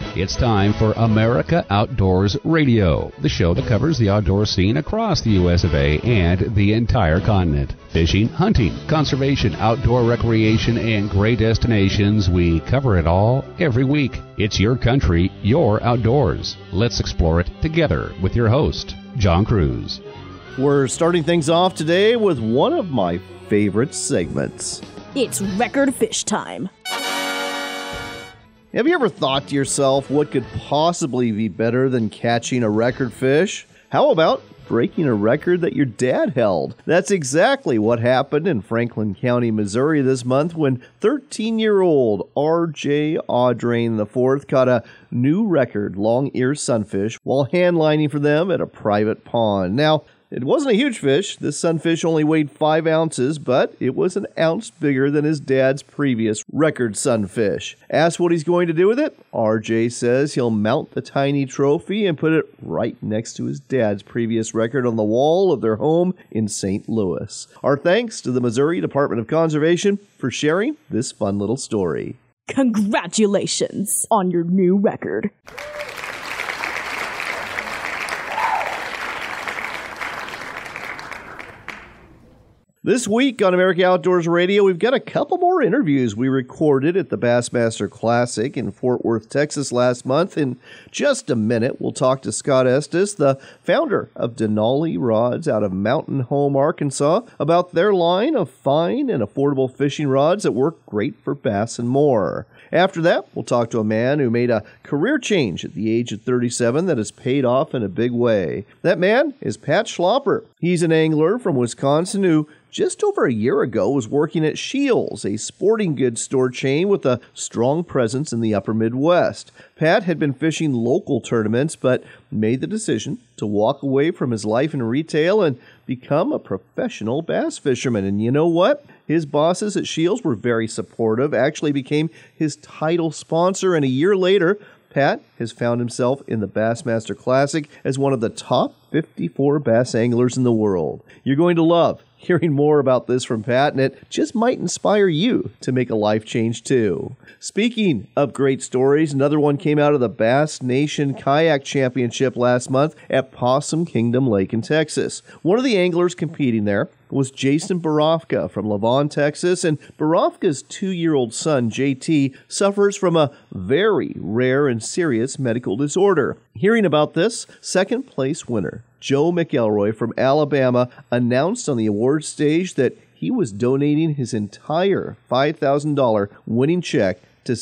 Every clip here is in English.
It's time for America Outdoors Radio, the show that covers the outdoor scene across the U.S. of A. and the entire continent. Fishing, hunting, conservation, outdoor recreation, and great destinations. We cover it all every week. It's your country, your outdoors. Let's explore it together with your host, John Cruz. We're starting things off today with one of my favorite segments. It's record fish time. Have you ever thought to yourself, what could possibly be better than catching a record fish? How about breaking a record that your dad held? That's exactly what happened in Franklin County, Missouri this month when 13-year-old R.J. Audrain IV caught a new record long-ear sunfish while hand lining for them at a private pond. Now, it wasn't a huge fish. This sunfish only weighed 5 ounces, but it was an ounce bigger than his dad's previous record sunfish. Asked what he's going to do with it, RJ says he'll mount the tiny trophy and put it right next to his dad's previous record on the wall of their home in St. Louis. Our thanks to the Missouri Department of Conservation for sharing this fun little story. Congratulations on your new record. This week on America Outdoors Radio, we've got a couple more interviews we recorded at the Bassmaster Classic in Fort Worth, Texas last month. In just a minute, we'll talk to Scott Estes, the founder of Denali Rods out of Mountain Home, Arkansas, about their line of fine and affordable fishing rods that work great for bass and more. After that, we'll talk to a man who made a career change at the age of 37 that has paid off in a big way. That man is Pat Schlopper. He's an angler from Wisconsin who just over a year ago was working at Scheels, a sporting goods store chain with a strong presence in the upper Midwest. Pat had been fishing local tournaments, but made the decision to walk away from his life in retail and become a professional bass fisherman. And you know what? His bosses at Scheels were very supportive, actually became his title sponsor, and a year later, Pat has found himself in the Bassmaster Classic as one of the top 54 bass anglers in the world. You're going to love hearing more about this from Pat, and it just might inspire you to make a life change too. Speaking of great stories, another one came out of the Bass Nation Kayak Championship last month at Possum Kingdom Lake in Texas. One of the anglers competing there was Jason Borofka from Lavon, Texas, and Borofka's 2-year-old son, JT, suffers from a very rare and serious medical disorder. Hearing about this, second place winner Joe McElroy from Alabama announced on the awards stage that he was donating his entire $5,000 winning check to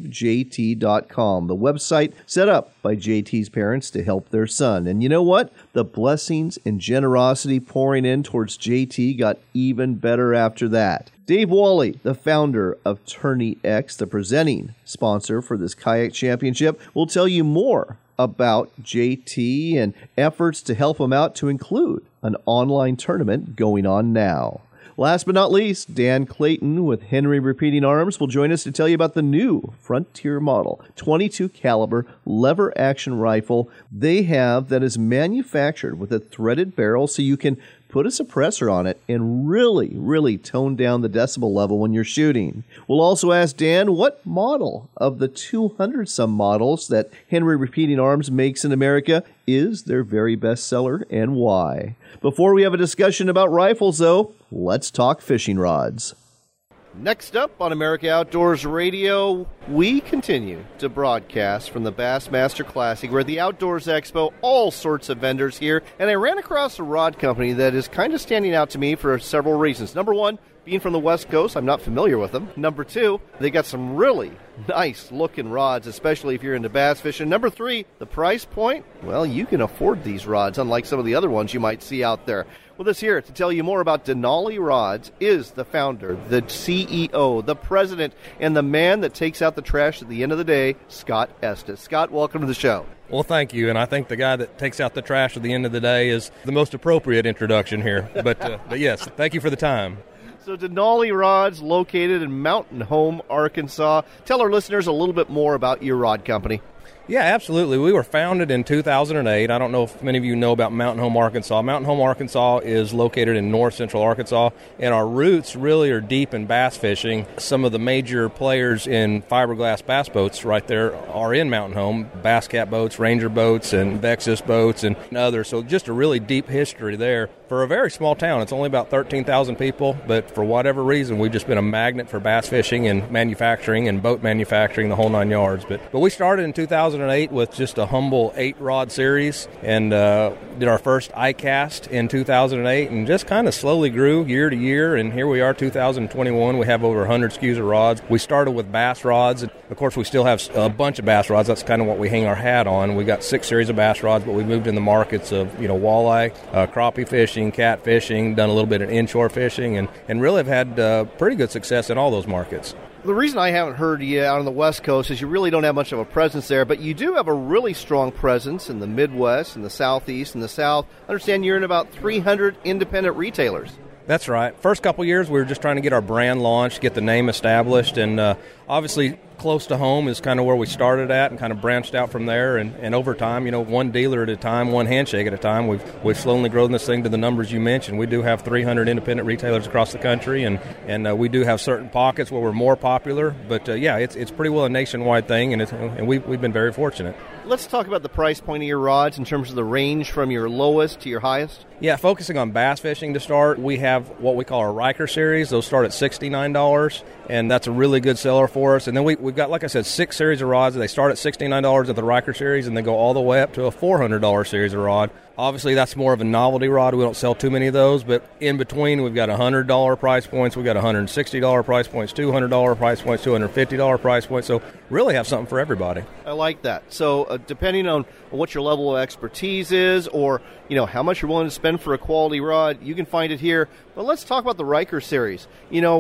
SaveJT.com, the website set up by JT's parents to help their son. And you know what? The blessings and generosity pouring in towards JT got even better after that. Dave Wally, the founder of Tourney X, the presenting sponsor for this kayak championship, will tell you more about JT and efforts to help him out, to include an online tournament going on now. Last but not least, Dan Clayton with Henry Repeating Arms will join us to tell you about the new Frontier model 22 caliber lever action rifle they have that is manufactured with a threaded barrel so you can put a suppressor on it and really tone down the decibel level when you're shooting. We'll also ask Dan what model of the 200-some models that Henry Repeating Arms makes in America is their very best seller and why. Before we have a discussion about rifles, though, let's talk fishing rods. Next up on America Outdoors Radio, we continue to broadcast from the Bassmaster Classic. We're at the Outdoors Expo, all sorts of vendors here, and I ran across a rod company that is kind of standing out to me for several reasons. Number one, being from the West Coast, I'm not familiar with them. Number two, they got some really nice-looking rods, especially if you're into bass fishing. Number three, the price point, well, you can afford these rods, unlike some of the other ones you might see out there. With us here to tell you more about Denali Rods is the founder, the CEO, the president, and the man that takes out the trash at the end of the day, Scott Estes. Scott, welcome to the show. Well, thank you, and I think the guy that takes out the trash at the end of the day is the most appropriate introduction here. But yes, thank you for the time. So Denali Rods, located in Mountain Home, Arkansas. Tell our listeners a little bit more about your rod company. Yeah, absolutely. We were founded in 2008. I don't know if many of you know about Mountain Home, Arkansas. Mountain Home, Arkansas is located in north central Arkansas, and our roots really are deep in bass fishing. Some of the major players in fiberglass bass boats right there are in Mountain Home, Bass Cat boats, Ranger boats, and Vexus boats, and others. So just a really deep history there. For a very small town, it's only about 13,000 people, but for whatever reason, we've just been a magnet for bass fishing and manufacturing and boat manufacturing, the whole 9 yards. But we started in 2008 with just a humble 8-rod series and did our first iCast in 2008 and just kind of slowly grew year to year, and here we are, 2021. We have over 100 SKUs of rods. We started with bass rods. Of course, we still have a bunch of bass rods. That's kind of what we hang our hat on. We got 6 series of bass rods, but we moved in the markets of walleye, crappie fishing, cat fishing, done a little bit of inshore fishing, and really have had pretty good success in all those markets. The reason I haven't heard you out on the West Coast is you really don't have much of a presence there, but you do have a really strong presence in the Midwest, in the Southeast, in the South. I understand you're in about 300 independent retailers. That's right. First couple years, we were just trying to get our brand launched, get the name established, and obviously close to home is kind of where we started at and kind of branched out from there. And over time, one dealer at a time, one handshake at a time, we've slowly grown this thing to the numbers you mentioned. We do have 300 independent retailers across the country, and we do have certain pockets where we're more popular. But, it's pretty well a nationwide thing, and we've been very fortunate. Let's talk about the price point of your rods in terms of the range from your lowest to your highest. Yeah, focusing on bass fishing to start, we have what we call our Riker series. Those start at $69, and that's a really good seller for us. And then we've got, like I said, 6 series of rods. They start at $69 at the Riker series, and they go all the way up to a $400 series of rod. Obviously, that's more of a novelty rod. We don't sell too many of those, but in between, we've got $100 price points. We've got $160 price points, $200 price points, $250 price points. So really have something for everybody. I like that. So depending on what your level of expertise is or, how much you're willing to spend for a quality rod, you can find it here. But let's talk about the Riker series.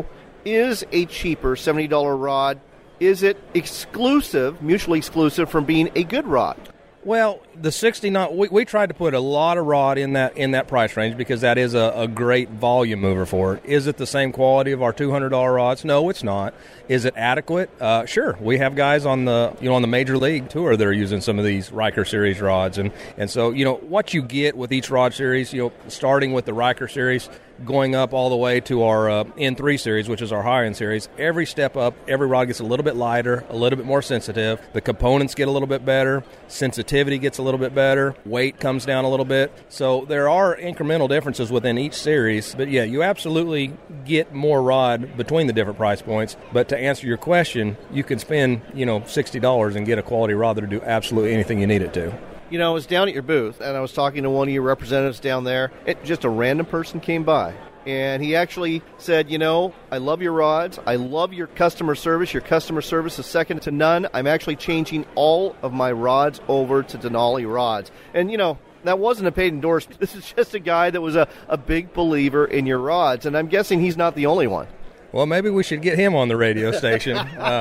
Is a cheaper $70 rod, is it exclusive, mutually exclusive from being a good rod? Well, the 69, we tried to put a lot of rod in that price range because that is a great volume mover for it. Is it the same quality of our $200 rods? No, it's not. Is it adequate? Sure. We have guys on the Major League Tour that are using some of these Riker series rods, and so what you get with each rod series, starting with the Riker series, going up all the way to our N3 series, which is our high-end series. Every step up, every rod gets a little bit lighter, a little bit more sensitive. The components get a little bit better. Sensitivity gets a little bit better. Weight comes down a little bit. So there are incremental differences within each series. But, yeah, you absolutely get more rod between the different price points. But to answer your question, you can spend, $60 and get a quality rod that'll do absolutely anything you need it to. I was down at your booth, and I was talking to one of your representatives down there. Just a random person came by, and he actually said, I love your rods. I love your customer service. Your customer service is second to none. I'm actually changing all of my rods over to Denali rods. And, that wasn't a paid endorsement. This is just a guy that was a big believer in your rods, and I'm guessing he's not the only one. Well, maybe we should get him on the radio station.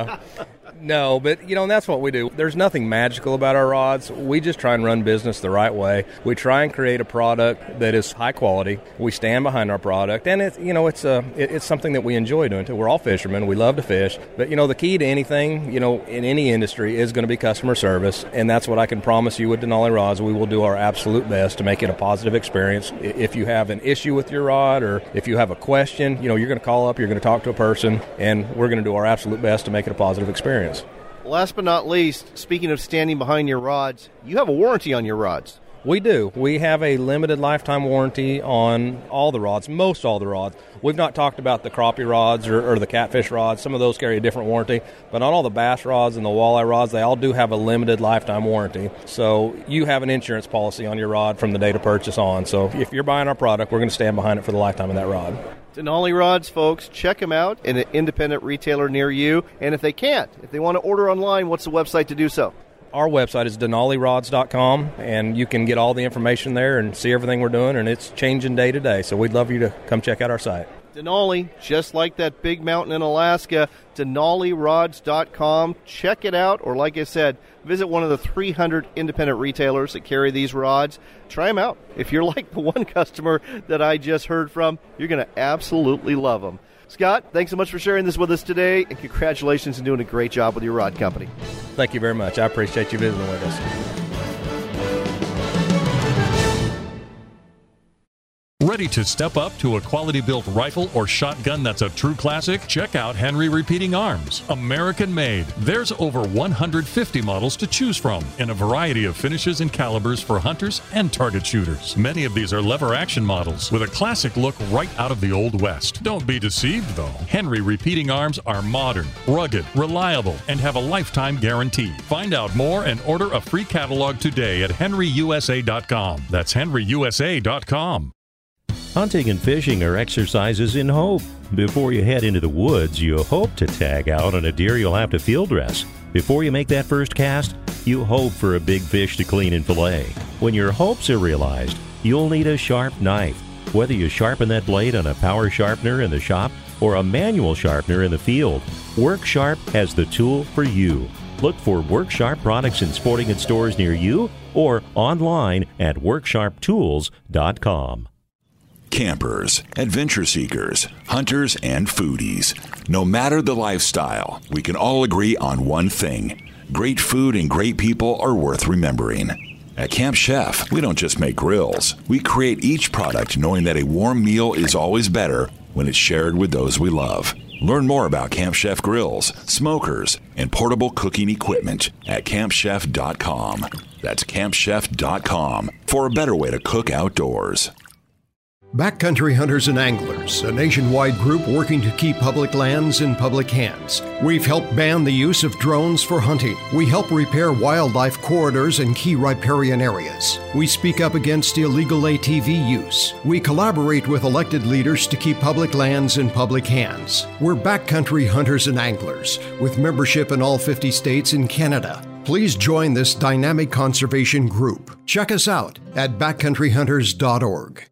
No, but, that's what we do. There's nothing magical about our rods. We just try and run business the right way. We try and create a product that is high quality. We stand behind our product, and it's something that we enjoy doing, too. We're all fishermen. We love to fish. But, the key to anything, in any industry is going to be customer service, and that's what I can promise you with Denali Rods. We will do our absolute best to make it a positive experience. If you have an issue with your rod or if you have a question, you're going to call up, you're going to talk to a person, and we're going to do our absolute best to make it a positive experience. Last but not least, speaking of standing behind your rods, you have a warranty on your rods. We do. We have a limited lifetime warranty on all the rods, most all the rods. We've not talked about the crappie rods or the catfish rods. Some of those carry a different warranty. But on all the bass rods and the walleye rods, they all do have a limited lifetime warranty. So you have an insurance policy on your rod from the date of purchase on. So if you're buying our product, we're going to stand behind it for the lifetime of that rod. Denali Rods, folks, check them out in an independent retailer near you. And if they want to order online, what's the website to do so? Our website is denalirods.com, and you can get all the information there and see everything we're doing, and it's changing day to day. So we'd love you to come check out our site. Denali, just like that big mountain in Alaska, denalirods.com. Check it out, or like I said, visit one of the 300 independent retailers that carry these rods. Try them out. If you're like the one customer that I just heard from, you're going to absolutely love them. Scott, thanks so much for sharing this with us today, and congratulations on doing a great job with your rod company. Thank you very much. I appreciate you visiting with us. Ready to step up to a quality-built rifle or shotgun that's a true classic? Check out Henry Repeating Arms. American-made. There's over 150 models to choose from in a variety of finishes and calibers for hunters and target shooters. Many of these are lever-action models with a classic look right out of the Old West. Don't be deceived, though. Henry Repeating Arms are modern, rugged, reliable, and have a lifetime guarantee. Find out more and order a free catalog today at henryusa.com. That's henryusa.com. Hunting and fishing are exercises in hope. Before you head into the woods, you hope to tag out on a deer you'll have to field dress. Before you make that first cast, you hope for a big fish to clean and fillet. When your hopes are realized, you'll need a sharp knife. Whether you sharpen that blade on a power sharpener in the shop or a manual sharpener in the field, WorkSharp has the tool for you. Look for WorkSharp products in sporting goods stores near you or online at WorkSharpTools.com. Campers, adventure seekers, hunters, and foodies. No matter the lifestyle, we can all agree on one thing. Great food and great people are worth remembering. At Camp Chef, we don't just make grills. We create each product knowing that a warm meal is always better when it's shared with those we love. Learn more about Camp Chef grills, smokers, and portable cooking equipment at campchef.com. That's campchef.com for a better way to cook outdoors. Backcountry Hunters and Anglers, a nationwide group working to keep public lands in public hands. We've helped ban the use of drones for hunting. We help repair wildlife corridors in key riparian areas. We speak up against illegal ATV use. We collaborate with elected leaders to keep public lands in public hands. We're Backcountry Hunters and Anglers, with membership in all 50 states and Canada. Please join this dynamic conservation group. Check us out at backcountryhunters.org.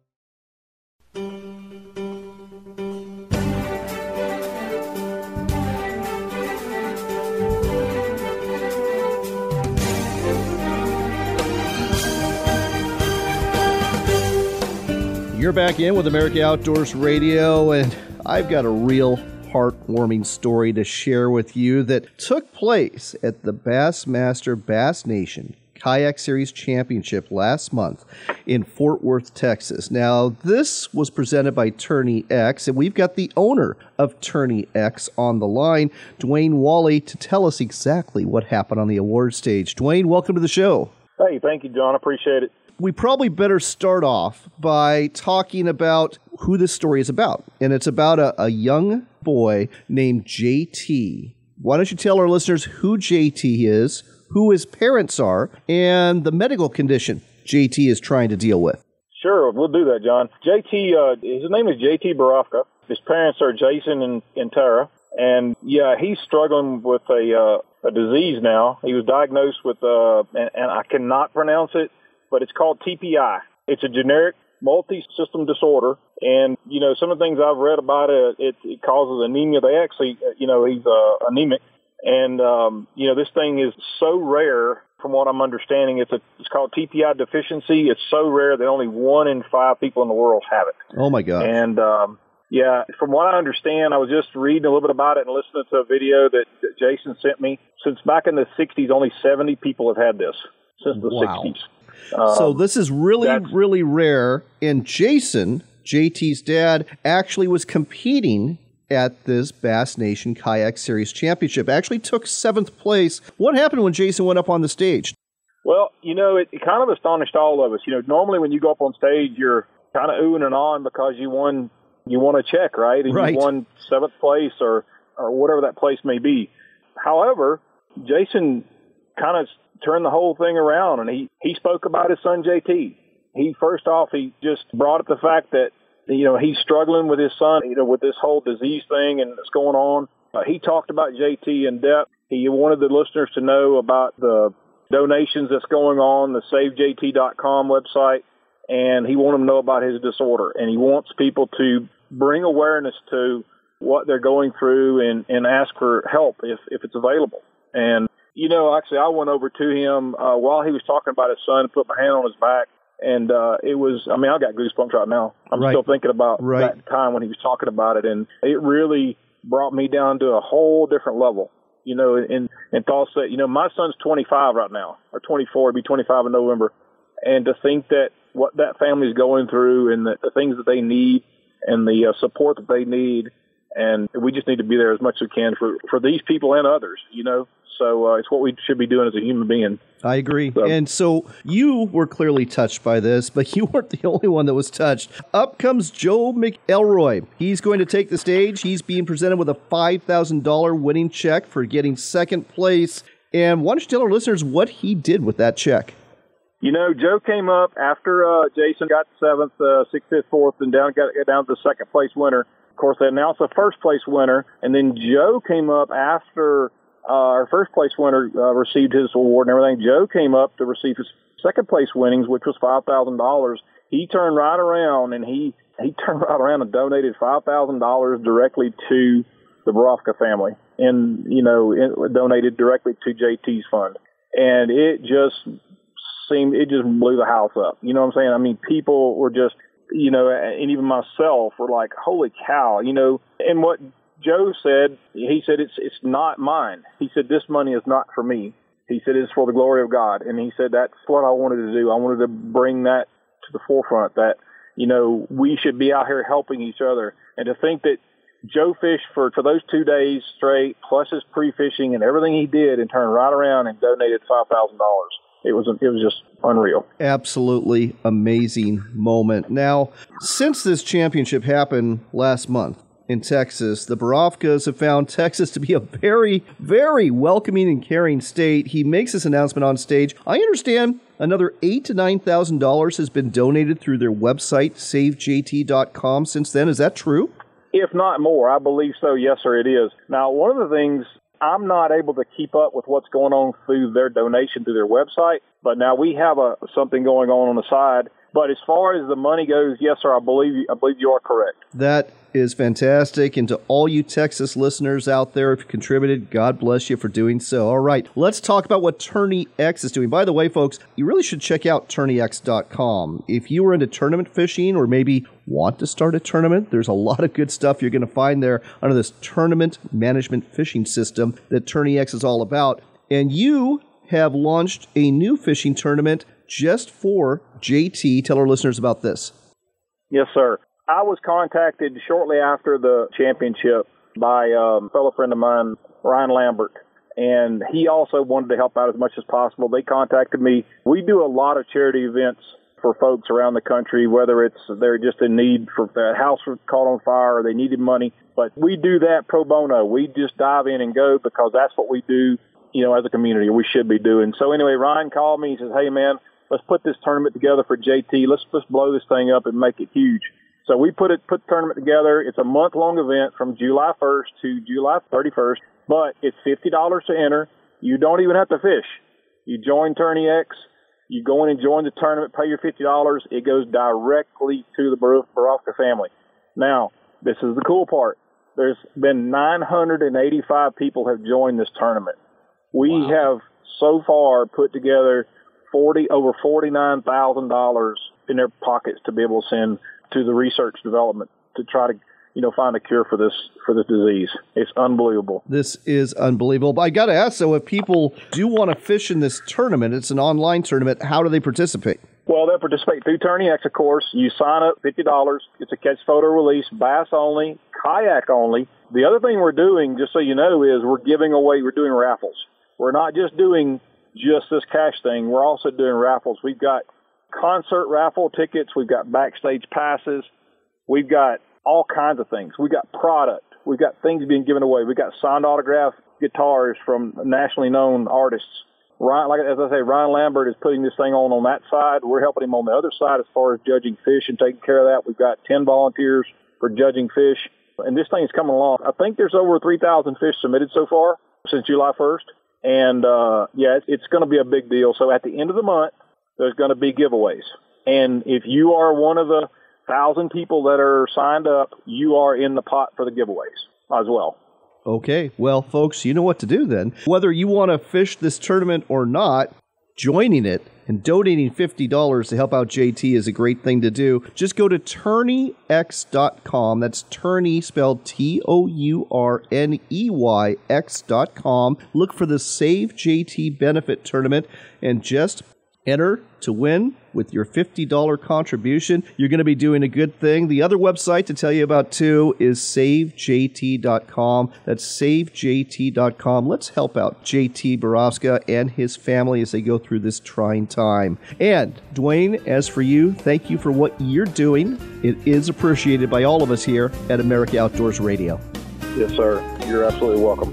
You're back in with America Outdoors Radio, and I've got a real heartwarming story to share with you that took place at the Bassmaster Bass Nation Kayak Series Championship last month in Fort Worth, Texas. Now, this was presented by Tourney X, and we've got the owner of Tourney X on the line, Dwayne Wally, to tell us exactly what happened on the award stage. Dwayne, welcome to the show. Hey, thank you, John. I appreciate it. We probably better start off by talking about who this story is about. And it's about a young boy named JT. Why don't you tell our listeners who JT is, who his parents are, and the medical condition JT is trying to deal with? Sure, we'll do that, John. JT, his name is JT Barofka. His parents are Jason and Tara. And, yeah, he's struggling with a disease now. He was diagnosed with, and I cannot pronounce it, but it's called TPI. It's a generic multi-system disorder. And, you know, some of the things I've read about it, it causes anemia. They actually, you know, he's anemic. And, you know, this thing is so rare, from what I'm understanding. It's called TPI deficiency. It's so rare that only 1 in 5 people in the world have it. Oh, my God. And, yeah, from what I understand, I was just reading a little bit about it and listening to a video that Jason sent me. Since back in the 60s, only 70 people have had this since the 60s. So this is really rare. And Jason, JT's dad, actually was competing at this Bass Nation Kayak Series Championship. Actually took 7th place. What happened when Jason went up on the stage? Well, you know, it kind of astonished all of us. You know, normally when you go up on stage, you're kind of oohing and ahhing because you won a check, right? And you won 7th place or whatever that place may be. However, Jason kind of turned the whole thing around, and he spoke about his son JT. He just brought up the fact that, you know, he's struggling with his son, you know, with this whole disease thing and that's going on. He talked about JT in depth. He wanted the listeners to know about the donations that's going on, the SaveJT.com website, and he wanted them to know about his disorder. And he wants people to bring awareness to what they're going through and ask for help if it's available. And, you know, actually, I went over to him while he was talking about his son, put my hand on his back, And it was, I mean, I got goosebumps right now. I'm still thinking about that time when he was talking about it. And it really brought me down to a whole different level, you know, and thoughts that, you know, my son's 25 right now, or 24, he'll be 25 in November. And to think that what that family is going through and the things that they need and the support that they need, and we just need to be there as much as we can for these people and others, you know. So it's what we should be doing as a human being. I agree. And so you were clearly touched by this, but you weren't the only one that was touched. Up comes Joe McElroy. He's going to take the stage. He's being presented with a $5,000 winning check for getting second place. And why don't you tell our listeners what he did with that check? You know, Joe came up after Jason got seventh, sixth, fifth, fourth, and got down to the second place winner. Of course, they announced the first place winner, and then Joe came up after our first place winner received his award and everything. Joe came up to receive his second place winnings, which was $5,000. He turned right around and he donated $5,000 directly to the Borofka family, and donated directly to JT's fund. And it just blew the house up. You know what I'm saying? I mean, people were just, and even myself were like, holy cow, and what Joe said, he said, it's not mine. He said, this money is not for me. He said, it's for the glory of God. And he said, that's what I wanted to do. I wanted to bring that to the forefront, that, we should be out here helping each other. And to think that Joe fished for those 2 days straight, plus his pre-fishing and everything he did, and turned right around and donated $5,000. It was just unreal. Absolutely amazing moment. Now, since this championship happened last month in Texas, the Borofkas have found Texas to be a very, very welcoming and caring state. He makes this announcement on stage. I understand another $8,000 to $9,000 has been donated through their website, savejt.com, since then. Is that true? If not more, I believe so. Yes, sir, it is. Now, one of the things, I'm not able to keep up with what's going on through their donation through their website, but now we have something going on the side. But as far as the money goes, yes, sir, I believe you are correct. That is fantastic. And to all you Texas listeners out there, if you contributed, God bless you for doing so. All right, let's talk about what Tourney X is doing. By the way, folks, you really should check out TourneyX.com. If you are into tournament fishing or maybe want to start a tournament, there's a lot of good stuff you're going to find there under this tournament management fishing system that Tourney X is all about. And you have launched a new fishing tournament just for JT. Tell our listeners about this. Yes, sir. I was contacted shortly after the championship by a fellow friend of mine, Ryan Lambert, and he also wanted to help out as much as possible. They contacted me. We do a lot of charity events for folks around the country, whether it's they're just in need for their house was caught on fire or they needed money. But we do that pro bono. We just dive in and go because that's what we do, as a community, we should be doing. So anyway, Ryan called me. He says, hey, man, let's put this tournament together for JT. Let's blow this thing up and make it huge. So we put the tournament together. It's a month-long event from July 1st to July 31st, but it's $50 to enter. You don't even have to fish. You join Tourney X. You go in and join the tournament, pay your $50. It goes directly to the Borofka family. Now, this is the cool part. There's been 985 people have joined this tournament. We have so far put together over $49,000 in their pockets to be able to send to the research development to try to, find a cure for this disease. It's unbelievable. This is unbelievable. But I got to ask, though, if people do want to fish in this tournament, it's an online tournament, how do they participate? Well, they'll participate through Tourney X, of course. You sign up, $50. It's a catch photo release, bass only, kayak only. The other thing we're doing, just so you know, is we're doing raffles. We're not just doing just this cash thing. We're also doing raffles. We've got concert raffle tickets. We've got backstage passes. We've got all kinds of things. We've got product. We've got things being given away. We've got signed autograph guitars from nationally known artists. Ryan Lambert is putting this thing on that side. We're helping him on the other side as far as judging fish and taking care of that. We've got 10 volunteers for judging fish. And this thing is coming along. I think there's over 3,000 fish submitted so far since July 1st. And, it's going to be a big deal. So at the end of the month, there's going to be giveaways. And if you are one of the 1,000 people that are signed up, you are in the pot for the giveaways as well. Okay. Well, folks, you know what to do then. Whether you want to fish this tournament or not, joining it And donating $50 to help out JT is a great thing to do. Just go to tourneyx.com. That's Tourney spelled TOURNEYX.com. Look for the Save JT Benefit Tournament and just enter to win with your $50 contribution. You're going to be doing a good thing. The other website to tell you about, too, is SaveJT.com. That's SaveJT.com. Let's help out JT Borowska and his family as they go through this trying time. And, Dwayne, as for you, thank you for what you're doing. It is appreciated by all of us here at America Outdoors Radio. Yes, sir. You're absolutely welcome.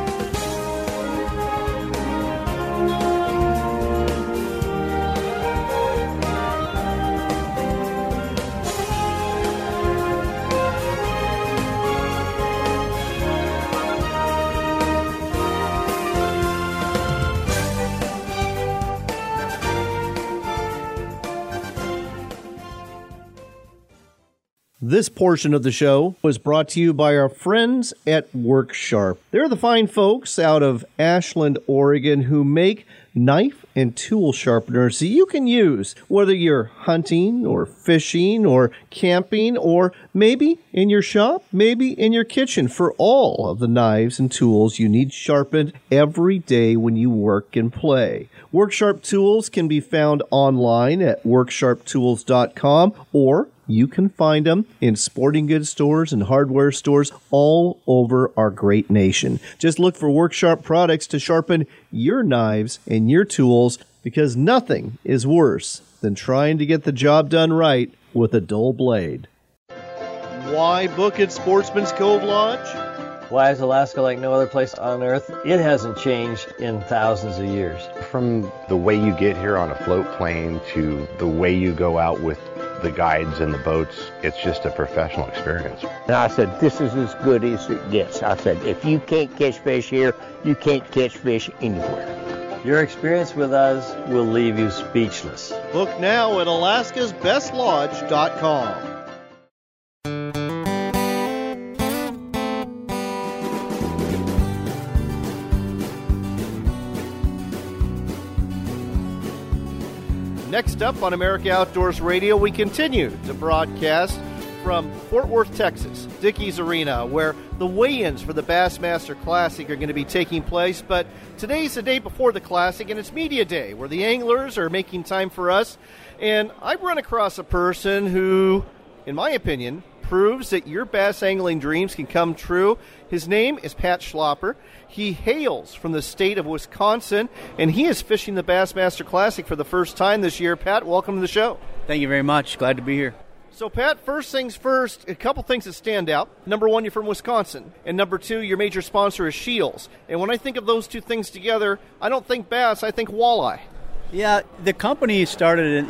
This portion of the show was brought to you by our friends at WorkSharp. They're the fine folks out of Ashland, Oregon, who make knife and tool sharpeners that you can use, whether you're hunting or fishing or camping or maybe in your shop, maybe in your kitchen, for all of the knives and tools you need sharpened every day when you work and play. WorkSharp tools can be found online at worksharptools.com, or you can find them in sporting goods stores and hardware stores all over our great nation. Just look for WorkSharp products to sharpen your knives and your tools, because nothing is worse than trying to get the job done right with a dull blade. Why book at Sportsman's Cove Lodge? Why is Alaska like no other place on Earth? It hasn't changed in thousands of years. From the way you get here on a float plane to the way you go out with the guides and the boats, it's just a professional experience. And I said, this is as good as it gets. I said, if you can't catch fish here, you can't catch fish anywhere. Your experience with us will leave you speechless. Book now at alaskasbestlodge.com. Next up on America Outdoors Radio, we continue to broadcast from Fort Worth, Texas, Dickies Arena, where the weigh-ins for the Bassmaster Classic are going to be taking place. But today's the day before the Classic, and it's Media Day, where the anglers are making time for us. And I've run across a person who, in my opinion, proves that your bass angling dreams can come true. His name is Pat Schlapper. He hails from the state of Wisconsin, and he is fishing the Bassmaster Classic for the first time this year. Pat, welcome to the show. Thank you very much. Glad to be here. So, Pat, first things first, a couple things that stand out. Number one, you're from Wisconsin. And number two, your major sponsor is Scheels. And when I think of those two things together, I don't think bass, I think walleye. Yeah, the company started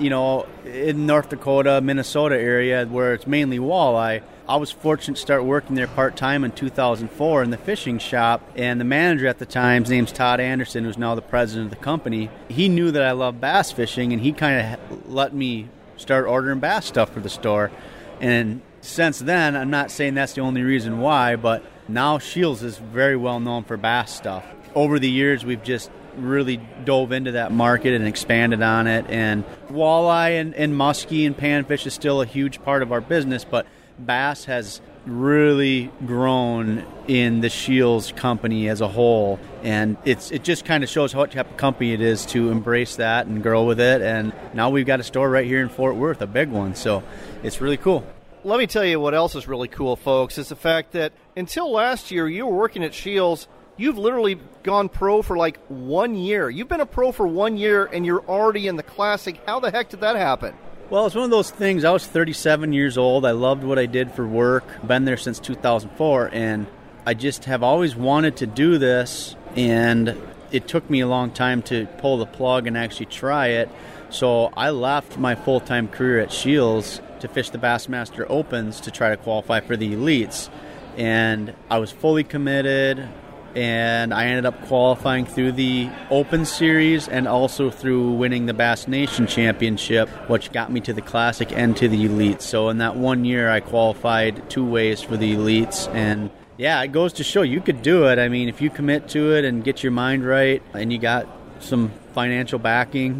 in North Dakota, Minnesota area, where it's mainly walleye. I was fortunate to start working there part-time in 2004 in the fishing shop, and the manager at the time, his name's Todd Anderson, who's now the president of the company. He knew that I loved bass fishing, and he kind of let me start ordering bass stuff for the store. And since then, I'm not saying that's the only reason why, but now Scheels is very well known for bass stuff. Over the years, we've just really dove into that market and expanded on it, and walleye and muskie and panfish is still a huge part of our business, but bass has really grown in the Scheels company as a whole, and it just kind of shows what type of company it is to embrace that and grow with it. And now we've got a store right here in Fort Worth, a big one, so it's really cool. Let me tell you what else is really cool, folks, is the fact that until last year you were working at Scheels. You've literally gone pro for like 1 year. You've been a pro for 1 year, and you're already in the Classic. How the heck did that happen? Well, it's one of those things. I was 37 years old. I loved what I did for work. Been there since 2004, and I just have always wanted to do this, and it took me a long time to pull the plug and actually try it. So I left my full-time career at Scheels to fish the Bassmaster Opens to try to qualify for the elites. And I was fully committed, and I ended up qualifying through the Open Series and also through winning the Bass Nation Championship, which got me to the Classic and to the Elites. So in that 1 year, I qualified 2 ways for the Elites. And yeah, it goes to show you could do it. I mean, if you commit to it and get your mind right and you got some financial backing,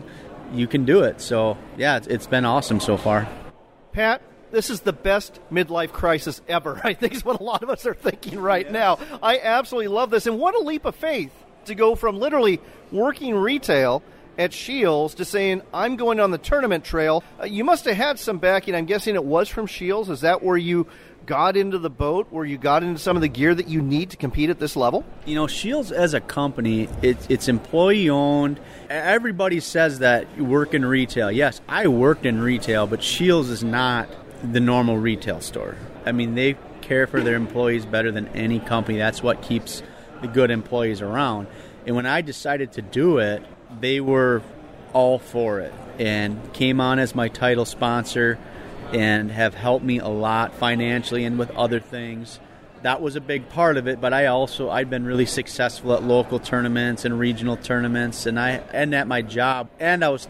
you can do it. So, yeah, it's been awesome so far. Pat, this is the best midlife crisis ever, I think is what a lot of us are thinking right now. I absolutely love this. And what a leap of faith to go from literally working retail at Scheels to saying, I'm going on the tournament trail. You must have had some backing. I'm guessing it was from Scheels. Is that where you got into the boat, where you got into some of the gear that you need to compete at this level? You know, Scheels as a company, it's employee-owned. Everybody says that you work in retail. Yes, I worked in retail, but Scheels is not the normal retail store. I mean, they care for their employees better than any company. That's what keeps the good employees around. And when I decided to do it, they were all for it and came on as my title sponsor and have helped me a lot financially and with other things. That was a big part of it, but I'd been really successful at local tournaments and regional tournaments, and at my job. And I was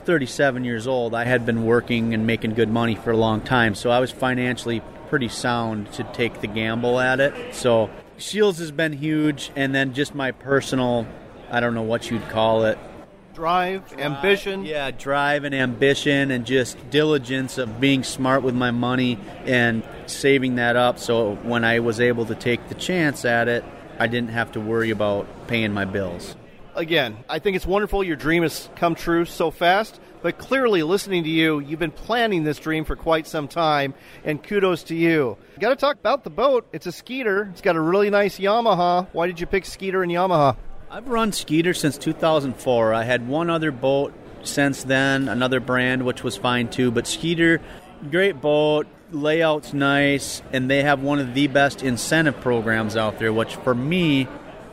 37 years old. I had been working and making good money for a long time, so I was financially pretty sound to take the gamble at it. So Scheels has been huge, and then just my personal, I don't know what you'd call it, Drive, ambition. Yeah, drive and ambition and just diligence of being smart with my money and saving that up so when I was able to take the chance at it, I didn't have to worry about paying my bills. Again, I think it's wonderful your dream has come true so fast, but clearly listening to you, you've been planning this dream for quite some time, and kudos to you. Got to talk about the boat. It's a Skeeter. It's got a really nice Yamaha. Why did you pick Skeeter and Yamaha? I've run Skeeter since 2004. I had one other boat since then, another brand, which was fine too. But Skeeter, great boat, layout's nice, and they have one of the best incentive programs out there, which for me,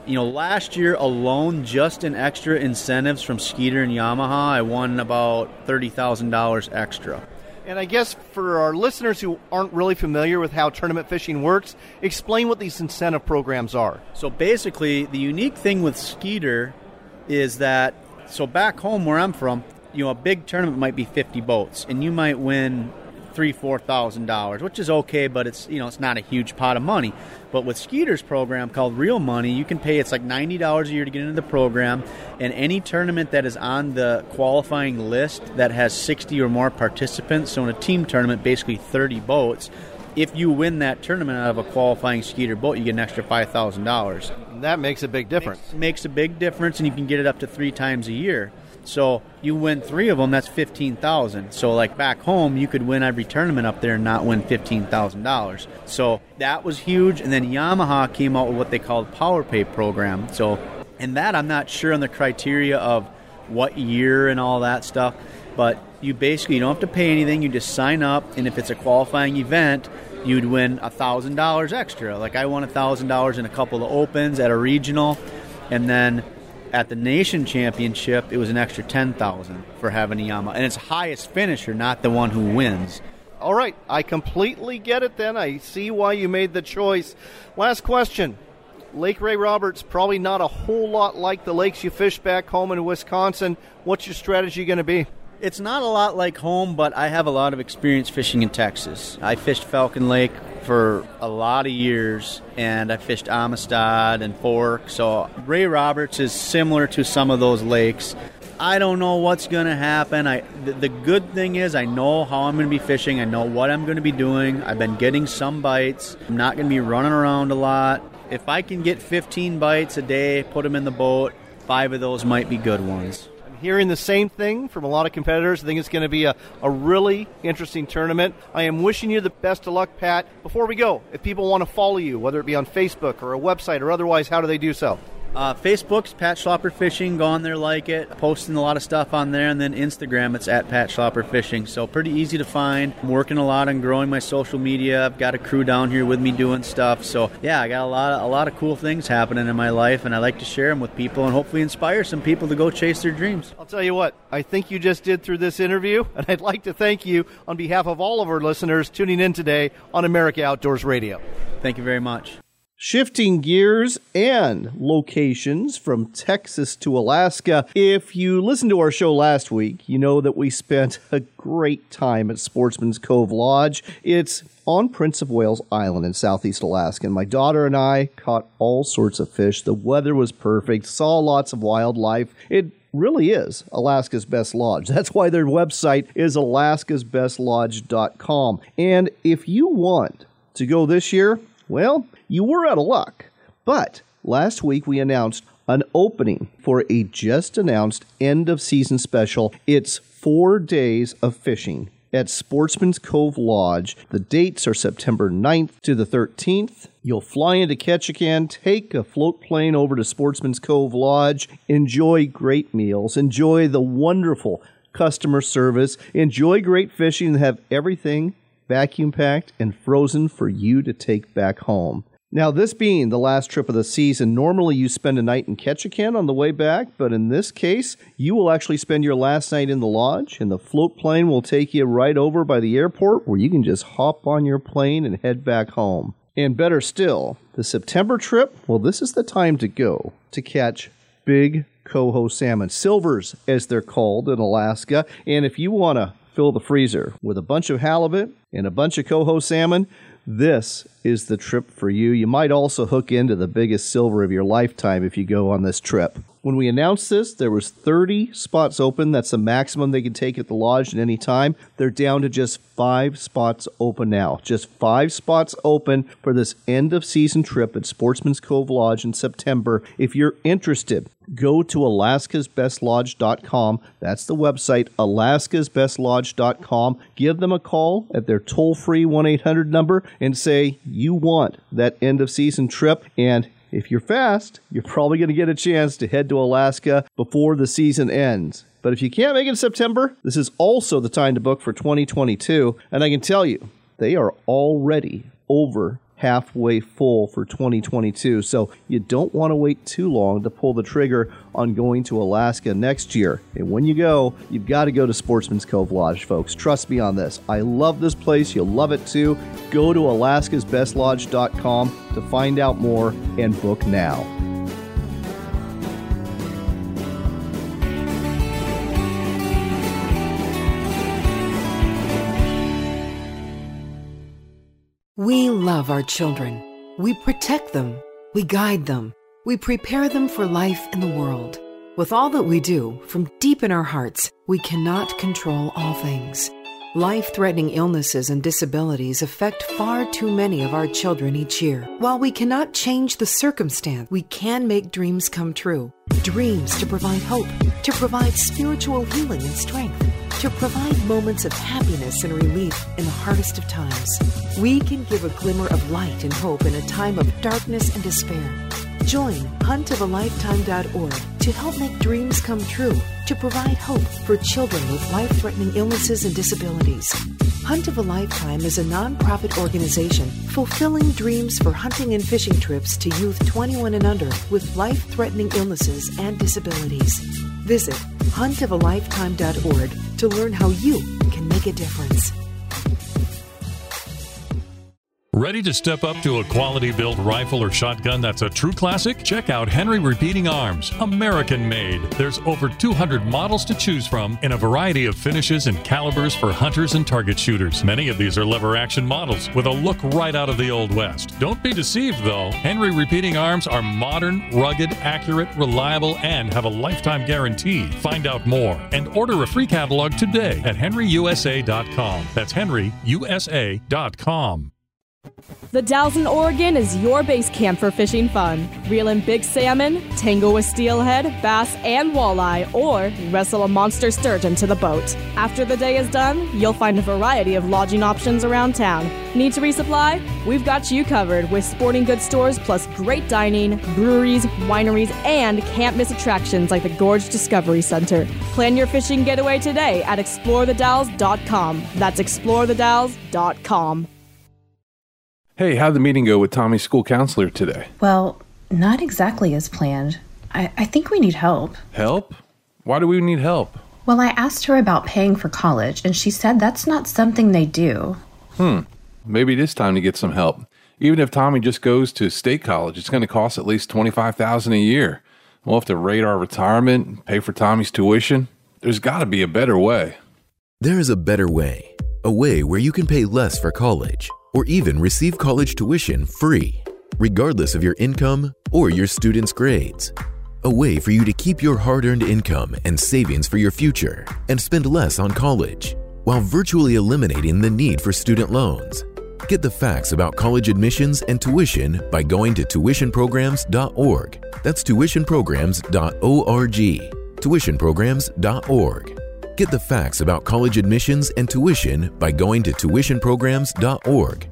last year alone, just in extra incentives from Skeeter and Yamaha, I won about $30,000 extra. And I guess for our listeners who aren't really familiar with how tournament fishing works, explain what these incentive programs are. So basically, the unique thing with Skeeter is that, so back home where I'm from, a big tournament might be 50 boats, and you might win $3,000-$4,000, which is okay, but it's it's not a huge pot of money. But with Skeeter's program called Real Money, you can pay, it's like $90 a year to get into the program, and any tournament that is on the qualifying list that has 60 or more participants, so in a team tournament, basically 30 boats, if you win that tournament out of a qualifying Skeeter boat, you get an extra $5,000. That makes a big difference. Makes a big difference, and you can get it up to 3 times a year. So you win 3 of them, that's $15,000. So like back home, you could win every tournament up there and not win $15,000. So that was huge. And then Yamaha came out with what they called Power Pay program. So, and that I'm not sure on the criteria of what year and all that stuff, but you basically don't have to pay anything. You just sign up, and if it's a qualifying event, you'd win $1,000 extra. Like I won $1,000 in a couple of opens at a regional, and then at the Nation Championship, it was an extra $10,000 for having a Yamaha. And it's highest finisher, not the one who wins. All right. I completely get it then. I see why you made the choice. Last question. Lake Ray Roberts, probably not a whole lot like the lakes you fish back home in Wisconsin. What's your strategy going to be? It's not a lot like home, but I have a lot of experience fishing in Texas. I fished Falcon Lake for a lot of years, and I fished Amistad and Fork. So Ray Roberts is similar to some of those lakes. I don't know what's going to happen. The good thing is I know how I'm going to be fishing. I know what I'm going to be doing. I've been getting some bites. I'm not going to be running around a lot. If I can get 15 bites a day, put them in the boat, 5 of those might be good ones. Hearing the same thing from a lot of competitors. I think it's going to be a really interesting tournament. I am wishing you the best of luck, Pat. Before we go, if people want to follow you, whether it be on Facebook or a website or otherwise, how do they do so? Facebook's Pat Schlopper Fishing. Go on there, like it. Posting a lot of stuff on there. And then Instagram, it's at Pat Schlopper Fishing. So pretty easy to find. I'm working a lot on growing my social media. I've got a crew down here with me doing stuff. So yeah, I got a lot of cool things happening in my life, and I like to share them with people and hopefully inspire some people to go chase their dreams. I'll tell you what, I think you just did through this interview, and I'd like to thank you on behalf of all of our listeners tuning in today on America Outdoors Radio. Thank you very much. Shifting gears and locations from Texas to Alaska. If you listened to our show last week, you know that we spent a great time at Sportsman's Cove Lodge. It's on Prince of Wales Island in southeast Alaska. And my daughter and I caught all sorts of fish. The weather was perfect, saw lots of wildlife. It really is Alaska's Best Lodge. That's why their website is alaskasbestlodge.com. And if you want to go this year, well, you were out of luck. But last week we announced an opening for a just-announced end-of-season special. It's 4 days of fishing at Sportsman's Cove Lodge. The dates are September 9th to the 13th. You'll fly into Ketchikan, take a float plane over to Sportsman's Cove Lodge, enjoy great meals, enjoy the wonderful customer service, enjoy great fishing, and have everything vacuum-packed and frozen for you to take back home. Now, this being the last trip of the season, normally you spend a night in Ketchikan on the way back, but in this case, you will actually spend your last night in the lodge, and the float plane will take you right over by the airport where you can just hop on your plane and head back home. And better still, the September trip, well, this is the time to go to catch big coho salmon, silvers as they're called in Alaska. And if you want to fill the freezer with a bunch of halibut and a bunch of coho salmon, this is the trip for you. You might also hook into the biggest silver of your lifetime if you go on this trip. When we announced this, there was 30 spots open. That's the maximum they can take at the lodge at any time. They're down to just 5 spots open now. Just 5 spots open for this end-of-season trip at Sportsman's Cove Lodge in September. If you're interested, go to alaskasbestlodge.com. That's the website, alaskasbestlodge.com. Give them a call at their toll-free 1-800 number and say you want that end-of-season trip. And if you're fast, you're probably going to get a chance to head to Alaska before the season ends. But if you can't make it in September, this is also the time to book for 2022. And I can tell you, they are already over halfway full for 2022. So you don't want to wait too long to pull the trigger on going to Alaska next year. And when you go, you've got to go to Sportsman's Cove Lodge, folks. Trust me on this. I love this place. You'll love it too. Go to alaskasbestlodge.com to find out more and book now. We love our children. We protect them. We guide them. We prepare them for life in the world. With all that we do, from deep in our hearts, we cannot control all things. Life-threatening illnesses and disabilities affect far too many of our children each year. While we cannot change the circumstance, we can make dreams come true. Dreams to provide hope, to provide spiritual healing and strength, to provide moments of happiness and relief in the hardest of times. We can give a glimmer of light and hope in a time of darkness and despair. Join huntofalifetime.org to help make dreams come true, to provide hope for children with life-threatening illnesses and disabilities. Hunt of a Lifetime is a nonprofit organization fulfilling dreams for hunting and fishing trips to youth 21 and under with life-threatening illnesses and disabilities. Visit huntofalifetime.org to learn how you can make a difference. Ready to step up to a quality-built rifle or shotgun that's a true classic? Check out Henry Repeating Arms, American-made. There's over 200 models to choose from in a variety of finishes and calibers for hunters and target shooters. Many of these are lever-action models with a look right out of the Old West. Don't be deceived, though. Henry Repeating Arms are modern, rugged, accurate, reliable, and have a lifetime guarantee. Find out more and order a free catalog today at henryusa.com. That's henryusa.com. The Dalles in Oregon is your base camp for fishing fun. Reel in big salmon, tangle with steelhead, bass, and walleye, or wrestle a monster sturgeon to the boat. After the day is done, you'll find a variety of lodging options around town. Need to resupply? We've got you covered with sporting goods stores plus great dining, breweries, wineries, and can't-miss attractions like the Gorge Discovery Center. Plan your fishing getaway today at explorethedalles.com. That's explorethedalles.com. Hey, how'd the meeting go with Tommy's school counselor today? Well, not exactly as planned. I think we need help. Help? Why do we need help? Well, I asked her about paying for college, and she said that's not something they do. Maybe it is time to get some help. Even if Tommy just goes to state college, it's going to cost at least $25,000 a year. We'll have to rate our retirement, pay for Tommy's tuition. There's got to be a better way. There is a better way. A way where you can pay less for college, or even receive college tuition free, regardless of your income or your student's grades. A way for you to keep your hard-earned income and savings for your future and spend less on college, while virtually eliminating the need for student loans. Get the facts about college admissions and tuition by going to tuitionprograms.org. That's tuitionprograms.org. tuitionprograms.org. Get the facts about college admissions and tuition by going to tuitionprograms.org.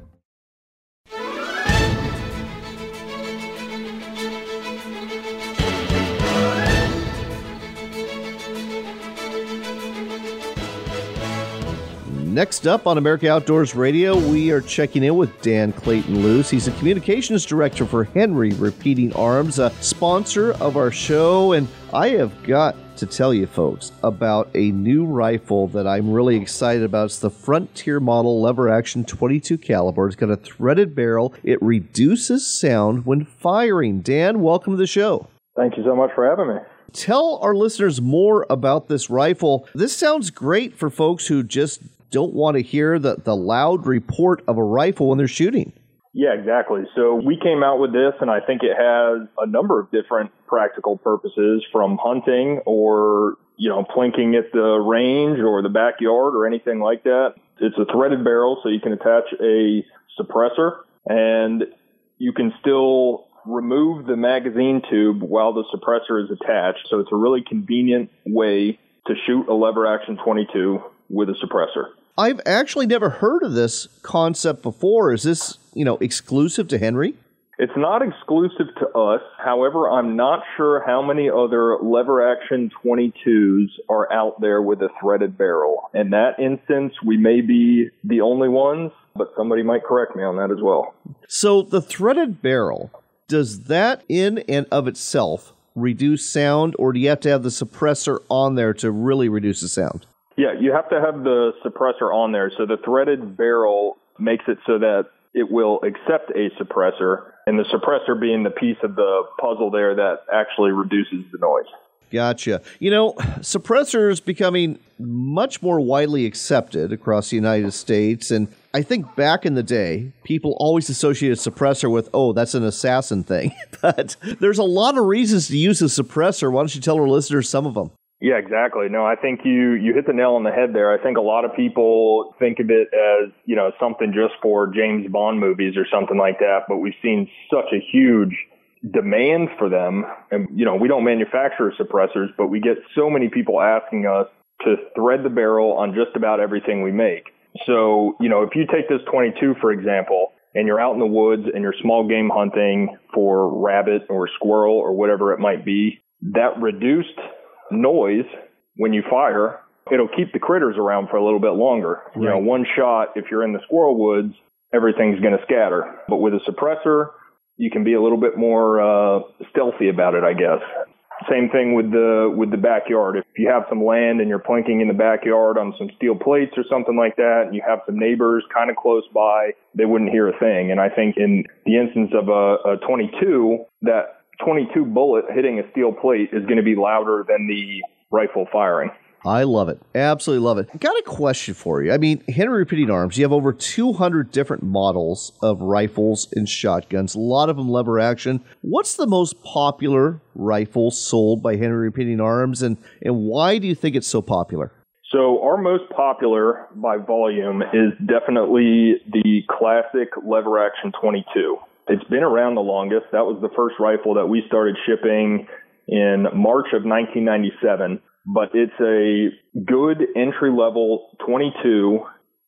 Next up on America Outdoors Radio, we are checking in with Dan Clayton-Luce. He's a communications director for Henry Repeating Arms, a sponsor of our show. And I have got to tell you, folks, about a new rifle that I'm really excited about. It's the Frontier model lever action 22 caliber. It's got a threaded barrel. It reduces sound when firing. Dan, welcome to the show. Thank you so much for having me. Tell our listeners more about this rifle. This sounds great for folks who just don't want to hear the loud report of a rifle when they're shooting. Yeah, exactly. So we came out with this, and I think it has a number of different practical purposes, from hunting or, plinking at the range or the backyard or anything like that. It's a threaded barrel, so you can attach a suppressor, and you can still remove the magazine tube while the suppressor is attached. So it's a really convenient way to shoot a lever action 22 with a suppressor. I've actually never heard of this concept before. Is this, exclusive to Henry? It's not exclusive to us. However, I'm not sure how many other lever action 22s are out there with a threaded barrel. In that instance, we may be the only ones, but somebody might correct me on that as well. So the threaded barrel, does that in and of itself reduce sound, or do you have to have the suppressor on there to really reduce the sound? Yeah, you have to have the suppressor on there. So the threaded barrel makes it so that it will accept a suppressor, and the suppressor being the piece of the puzzle there that actually reduces the noise. Gotcha. Suppressors becoming much more widely accepted across the United States. And I think back in the day, people always associated suppressor with, that's an assassin thing. But there's a lot of reasons to use a suppressor. Why don't you tell our listeners some of them? Yeah, exactly. No, I think you hit the nail on the head there. I think a lot of people think of it as, something just for James Bond movies or something like that. But we've seen such a huge demand for them. And, we don't manufacture suppressors, but we get so many people asking us to thread the barrel on just about everything we make. So, if you take this 22, for example, and you're out in the woods and you're small game hunting for rabbit or squirrel or whatever it might be, that reduced noise when you fire, it'll keep the critters around for a little bit longer. Right. One shot, if you're in the squirrel woods, everything's going to scatter. But with a suppressor, you can be a little bit more stealthy about it, I guess. Same thing with the backyard. If you have some land and you're plinking in the backyard on some steel plates or something like that, and you have some neighbors kind of close by, they wouldn't hear a thing. And I think in the instance of a 22, that 22 bullet hitting a steel plate is going to be louder than the rifle firing. I love it. Absolutely love it. Got a question for you. Henry Repeating Arms, you have over 200 different models of rifles and shotguns, a lot of them lever action. What's the most popular rifle sold by Henry Repeating Arms, and why do you think it's so popular? So our most popular by volume is definitely the classic lever action 22. It's been around the longest. That was the first rifle that we started shipping in March of 1997. But it's a good entry-level 22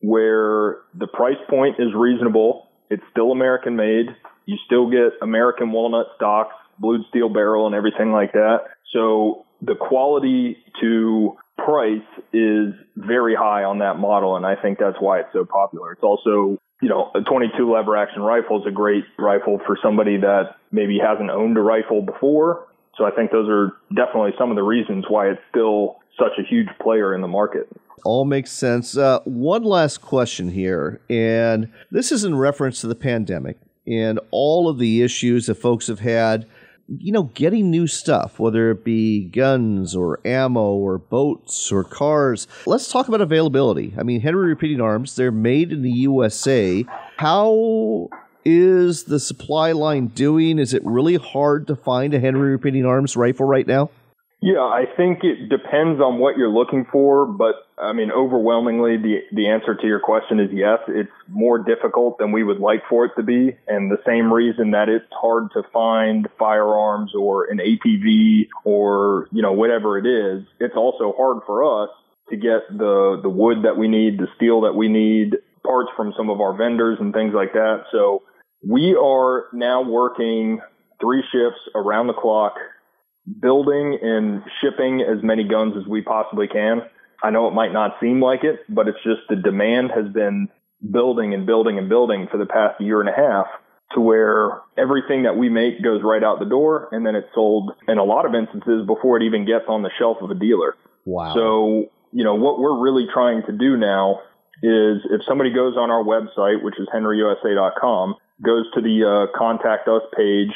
where the price point is reasonable. It's still American-made. You still get American walnut stocks, blued steel barrel, and everything like that. So the quality to price is very high on that model, and I think that's why it's so popular. It's also, a 22 lever action rifle is a great rifle for somebody that maybe hasn't owned a rifle before. So I think those are definitely some of the reasons why it's still such a huge player in the market. All makes sense. One last question here, and this is in reference to the pandemic and all of the issues that folks have had, getting new stuff, whether it be guns or ammo or boats or cars. Let's talk about availability. Henry Repeating Arms, they're made in the USA. How is the supply line doing? Is it really hard to find a Henry Repeating Arms rifle right now? Yeah, I think it depends on what you're looking for, but I mean, overwhelmingly, the answer to your question is yes. It's more difficult than we would like for it to be, and the same reason that it's hard to find firearms or an ATV or, whatever it is, it's also hard for us to get the wood that we need, the steel that we need, parts from some of our vendors and things like that. So we are now working 3 shifts around the clock, building and shipping as many guns as we possibly can. I know it might not seem like it, but it's just the demand has been building and building and building for the past year and a half, to where everything that we make goes right out the door, and then it's sold in a lot of instances before it even gets on the shelf of a dealer. Wow. So, what we're really trying to do now is, if somebody goes on our website, which is henryusa.com, goes to the Contact Us page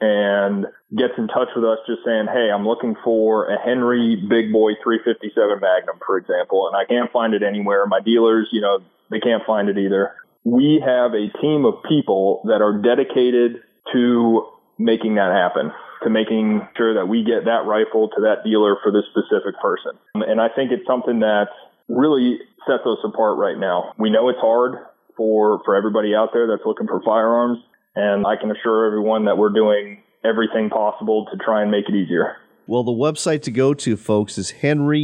and gets in touch with us just saying, hey, I'm looking for a Henry Big Boy 357 Magnum, for example, and I can't find it anywhere. My dealers, they can't find it either. We have a team of people that are dedicated to making that happen, to making sure that we get that rifle to that dealer for this specific person. And I think it's something that really sets us apart right now. We know it's hard for everybody out there that's looking for firearms, and I can assure everyone that we're doing everything possible to try and make it easier. Well, the website to go to, folks, is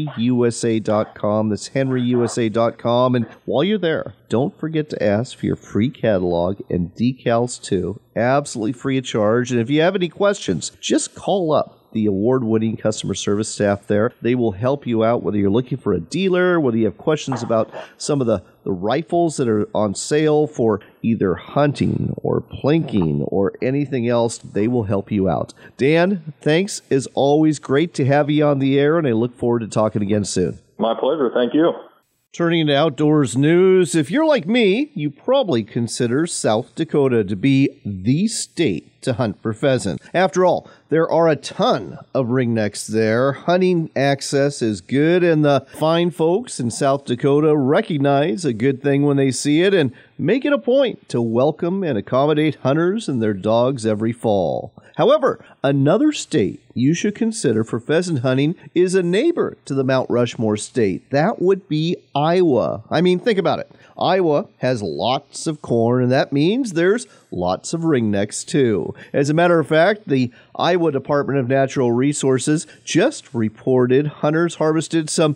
henryusa.com. That's henryusa.com. And while you're there, don't forget to ask for your free catalog and decals, too. Absolutely free of charge. And if you have any questions, just call up the award-winning customer service staff there. They will help you out, whether you're looking for a dealer, whether you have questions about some of the rifles that are on sale for either hunting or plinking or anything else. They will help you out. Dan, thanks. It's always great to have you on the air, and I look forward to talking again soon. My pleasure. Thank you. Turning to outdoors news, if you're like me, you probably consider South Dakota to be the state to hunt for pheasant. After all, there are a ton of ringnecks there. Hunting access is good, and the fine folks in South Dakota recognize a good thing when they see it and make it a point to welcome and accommodate hunters and their dogs every fall. However, another state you should consider for pheasant hunting is a neighbor to the Mount Rushmore state. That would be Iowa. I mean, think about it. Iowa has lots of corn, and that means there's lots of ringnecks, too. As a matter of fact, the Iowa Department of Natural Resources just reported hunters harvested some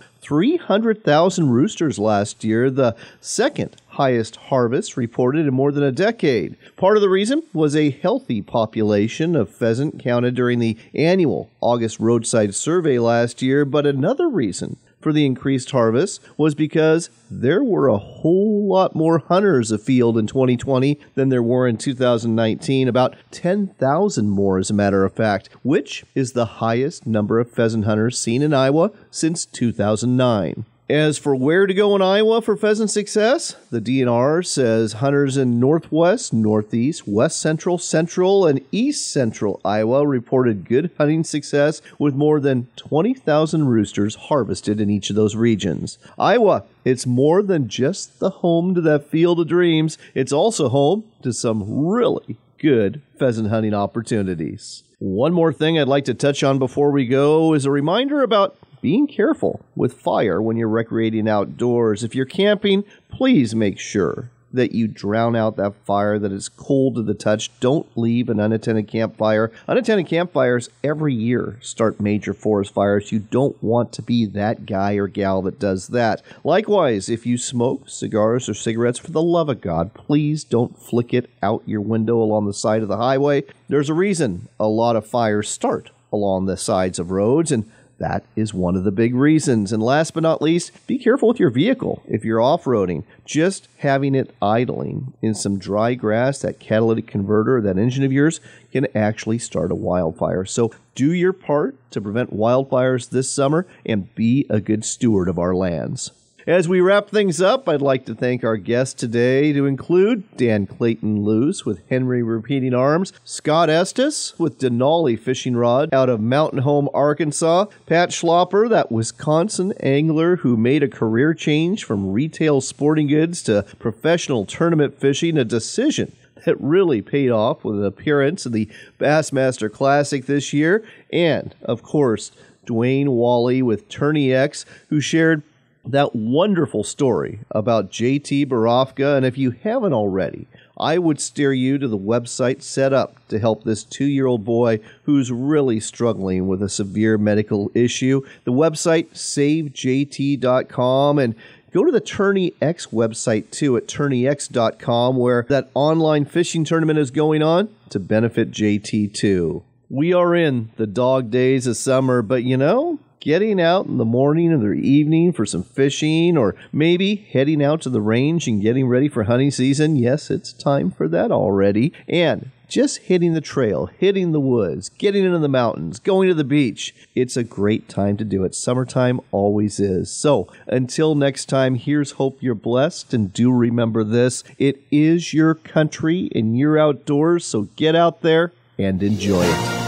300,000 roosters last year, the second highest harvest reported in more than a decade. Part of the reason was a healthy population of pheasant counted during the annual August roadside survey last year, but another reason for the increased harvest was because there were a whole lot more hunters afield in 2020 than there were in 2019, about 10,000 more as a matter of fact, which is the highest number of pheasant hunters seen in Iowa since 2009. As for where to go in Iowa for pheasant success, the DNR says hunters in northwest, northeast, west central, central, and east central Iowa reported good hunting success with more than 20,000 roosters harvested in each of those regions. Iowa, it's more than just the home to that field of dreams. It's also home to some really good pheasant hunting opportunities. One more thing I'd like to touch on before we go is a reminder about being careful with fire when you're recreating outdoors. If you're camping, please make sure that you drown out that fire, that is cold to the touch. Don't leave an unattended campfire. Unattended campfires every year start major forest fires. You don't want to be that guy or gal that does that. Likewise, if you smoke cigars or cigarettes, for the love of God, please don't flick it out your window along the side of the highway. There's a reason a lot of fires start along the sides of roads, and that is one of the big reasons. And last but not least, be careful with your vehicle if you're off-roading. Just having it idling in some dry grass, that catalytic converter, that engine of yours, can actually start a wildfire. So do your part to prevent wildfires this summer and be a good steward of our lands. As we wrap things up, I'd like to thank our guests today, to include Dan Clayton-Luce with Henry Repeating Arms, Scott Estes with Denali Fishing Rod out of Mountain Home, Arkansas, Pat Schlopper, that Wisconsin angler who made a career change from retail sporting goods to professional tournament fishing, a decision that really paid off with an appearance in the Bassmaster Classic this year. And, of course, Dwayne Wally with Tourney X, who shared that wonderful story about JT Barofka. And if you haven't already, I would steer you to the website set up to help this 2-year-old boy who's really struggling with a severe medical issue. The website, SaveJT.com, and go to the Tourney X website, too, at TourneyX.com, where that online fishing tournament is going on to benefit JT, too. We are in the dog days of summer, but getting out in the morning or the evening for some fishing, or maybe heading out to the range and getting ready for hunting season, yes, it's time for that already. And just hitting the trail, hitting the woods, getting into the mountains, going to the beach. It's a great time to do it. Summertime always is. So until next time, here's hope you're blessed. And do remember this, it is your country and you're outdoors. So get out there and enjoy it.